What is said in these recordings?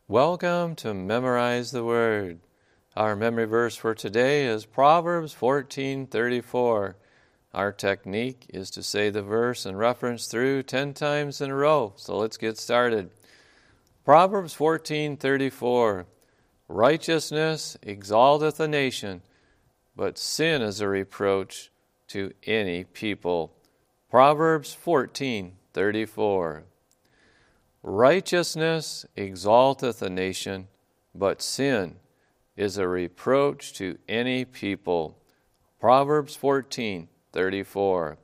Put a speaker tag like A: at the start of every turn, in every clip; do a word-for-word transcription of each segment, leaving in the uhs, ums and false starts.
A: Welcome to Memorize the Word. Our memory verse for today is Proverbs fourteen thirty-four. Our technique is to say the verse and reference through ten times in a row. So let's get started. Proverbs fourteen thirty-four. Righteousness exalteth a nation, but sin is a reproach to any people. Proverbs fourteen thirty-four. Righteousness exalteth a nation, but sin is a reproach to any people. Proverbs fourteen thirty-four.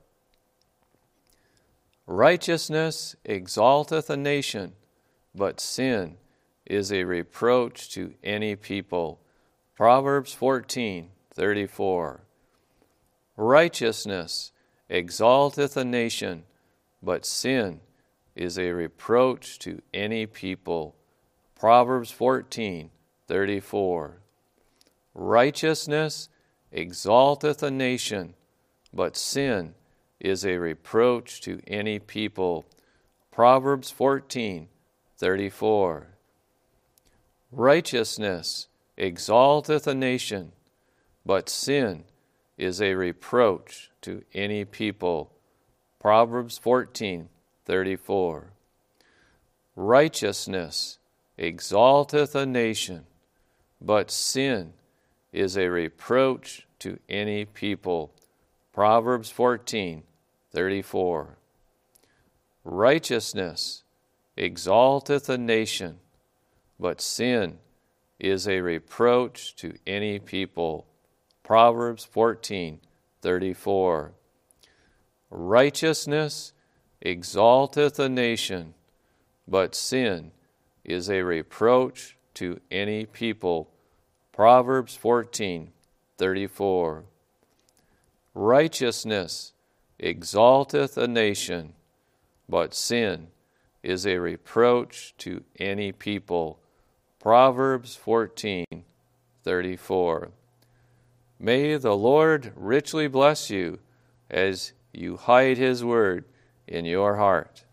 A: Righteousness exalteth a nation, but sin is a reproach to any people. Proverbs fourteen thirty-four. Righteousness exalteth a nation, but sin is a reproach to any people. Proverbs fourteen thirty-four. Righteousness exalteth a nation, but sin is a reproach to any people. Proverbs fourteen thirty-four. Righteousness exalteth a nation, but sin is a reproach to any people. Proverbs fourteen thirty-four. Righteousness exalteth a nation, but sin is a reproach to any people. Proverbs fourteen thirty-four. Righteousness exalteth a nation, but sin is a reproach to any people. Proverbs fourteen thirty-four. Righteousness exalteth a nation, but sin is a reproach to any people. Proverbs fourteen thirty-four. Righteousness exalteth a nation, but sin is a reproach to any people. Proverbs fourteen thirty-four. May the Lord richly bless you as you hide His word in your heart.